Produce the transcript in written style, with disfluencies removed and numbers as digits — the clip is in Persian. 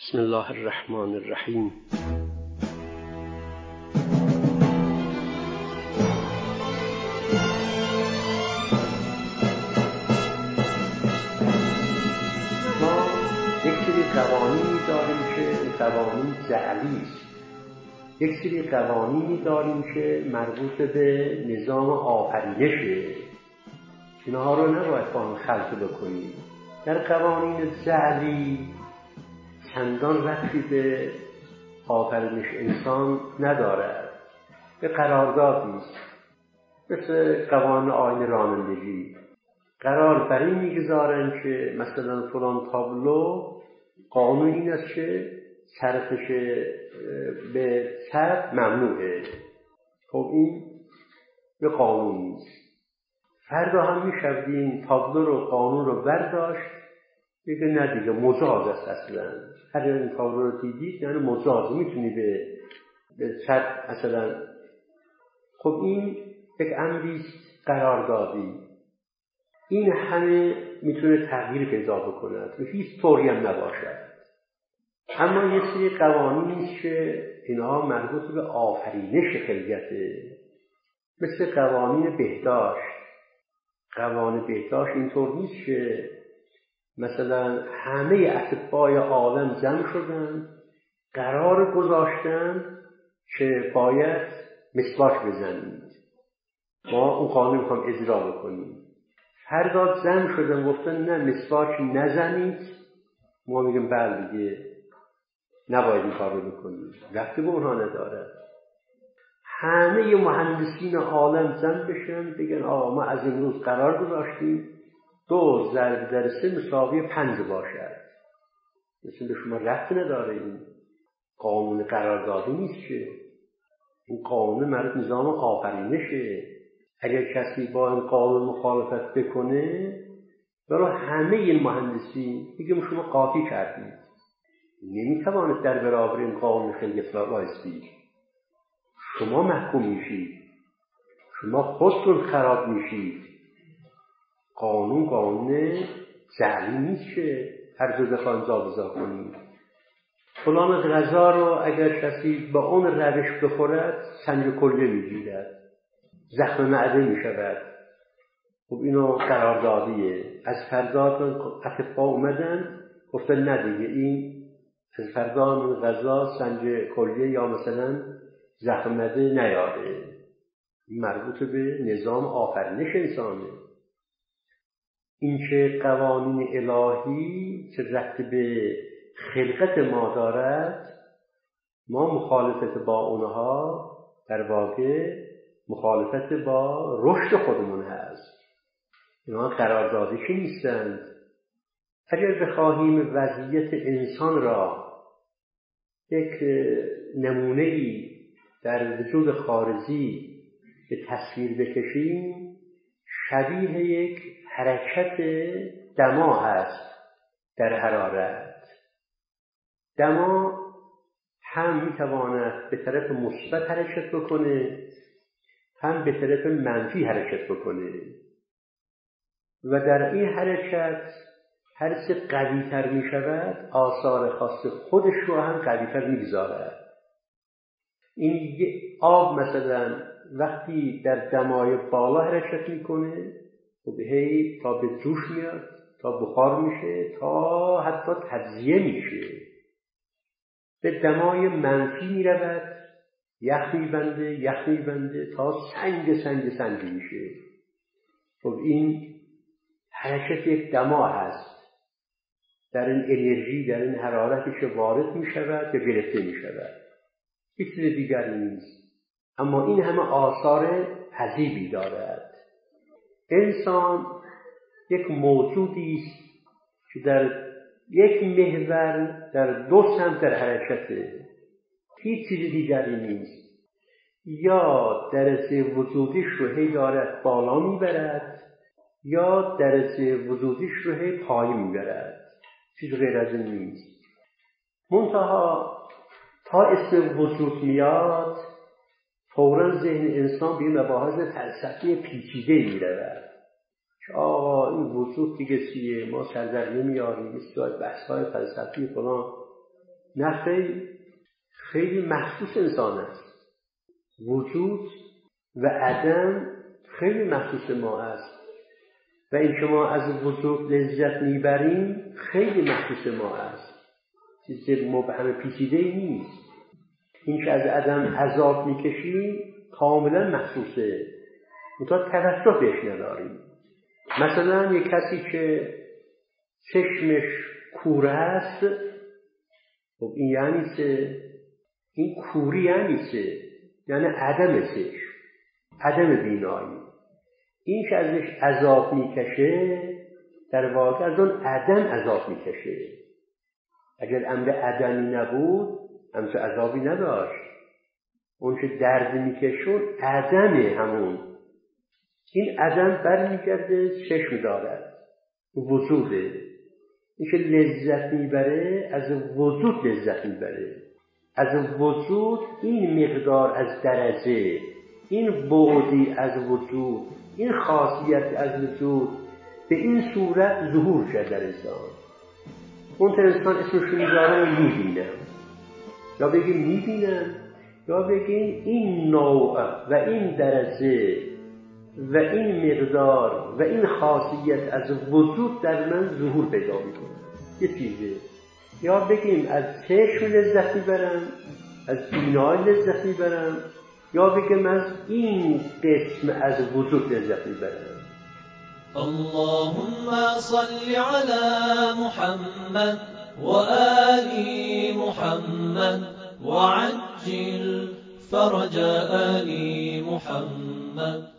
بسم الله الرحمن الرحیم. ما یک سری قوانینی داریم که قوانین جعلی است. یک سری قوانینی داریم که مربوط به نظام آفرینشه. اینها رو نباید با هم خلط بکنیم. در قوانین جعلی چندان ربطی به آفرینش انسان ندارد، به قراردادی است. مثل قوانین آیین رانندگی قرار بر این میگذارن که مثلا فلان تابلو قانون این است که چرخش به چپ ممنوعه. خب این به قانون نیست. فردا هم میشودیم تابلو رو قانون رو برداشت بگه نه دیگه مجاز است اصلا. هر این تابلو رو دیدید یعنی مجاز، میتونی به چپ مثلا. خب این یک امریست قراردادی. این همه میتونه تغییر پیدا بکند و هیچ طوری هم نباشد. اما یه سری قوانین نیست که اینها مربوط به آفرینش خلقته، مثل قوانین بهداشت. قوانین بهداشت اینطور نیست که مثلا همه اطبای عالم جمع شدن قرار گذاشتن که باید مسواک بزنید، ما اون قانون میخوام اجرا بکنیم. فردا جمع شدن گفتن نه مسواک نزنید، ما میگیم بله دیگه نباید این کار رو بکنید. رفتی به اونها نداره. همه مهندسین عالم جمع بشن بگن آقا ما از امروز قرار گذاشتیم 2 ضرب در 3 مساوی 5 باشد. مثل به شما ربط نداره. این قانون قراردادی نیست که، این قانون مربوط نظام آفرینشه. اگر کسی با این قانون مخالفت بکنه برای همه این مهندسی میگم شما قاطی کردید، نمیتوانید در برابر این قانون خلقت وایسید. شما محکوم میشید، شما خودتون خراب میشید. قانون جعلی نیست که هر جا بخواین جابجا کنید. فلان غذا رو اگر کسی با اون روش بخورد سنج کلیه میگیرد، زخم معده میشود. خب اینو قراردادیه. از فردا اطباء اومدن گفتن نه دیگه این از فردا من غذا سنج کلیه یا مثلا زخم معده نیاره. مربوط به نظام آفرینش انسانه. این که قوانین الهی که ربط به خلقت ما دارد، ما مخالفت با اونها در واقع مخالفت با رشد خودمون هست. اینها قراردادی نیستند. اگر بخواهیم وضعیت انسان را یک نمونه‌ای در وجود خارجی به تصویر بکشیم، شبیه یک حرکت دما هست در حرارت. دما هم میتواند به طرف مثبت حرکت بکنه، هم به طرف منفی حرکت بکنه و در این حرکت هر چه قوی تر می شود آثار خاص خودش رو هم قوی تر می گذارد. این آب مثلا وقتی در دمای بالا حرکت میکنه و هی تا به جوش میاد، تا بخار میشه، تا حتی تجزیه میشه. به دمای منفی میرود، یخ میبنده تا سنگ میشه. خب این حرکت یک دما هست. در این انرژی، در این حرارتی که وارد میشود یا گرفته میشود، هیچ چیز دیگری نیست. اما این همه آثار عجیبی دارد. انسان یک موجودی است که در یک محور در 2 سمت در حرکته، هیچ چیز دیگری نیست. یا درجه وجودیش رو هی دارد بالا میبرد یا درجه وجودیش رو هی پایین میبرد. چیز غیر از این نیست. منتها تا اسم وجود میاد فوراً ذهن انسان به این مباحث فلسفی پیچیده میرود که آقا این وجود دیگه چیه، ما سر در نمیاریم، بسیار بحث‌های فلسفی فلان. نه خیلی مخصوص انسان است. وجود و عدم خیلی مخصوص ما است و این که ما از وجود لذت میبریم خیلی مخصوص ما است، چیز مبهم پیچیده‌ای نیست. این که از عدم عذاب میکشیم کاملا مخصوصه، منتها توجه بهش نداریم. مثلا یک کسی که چشمش کوره است، خب این یعنی چه؟ این کوری یعنی چه؟ یعنی عدم چشم، عدم بینایی. این که ازش عذاب میکشه در واقع از اون عدم عذاب میکشه. اگر امر عدمی نبود همچه عذابی نداشت. اون که درد میکشون عدمه همون. این عدم برمیگرده چشم دارد، وجوده. این که لذت میبره از وجود لذت میبره، از وجود این مقدار از درجه، این بعدی از وجود، این خاصیت از وجود به این صورت ظهور شد در انسان. اون انسان اسمشو میذاره میبینم، یا بگیم میبینم، یا بگیم این نوع و این درجه و این مقدار و این خاصیت از وجود در من ظهور پیدا میکنه. یه چیزه. یا بگیم از چشم لذت میبرم، از بینایی لذت میبرم، یا بگیم از این قسم از وجود لذت میبرم. اللهم صل على محمد وآل محمد وعجل فرج آل محمد.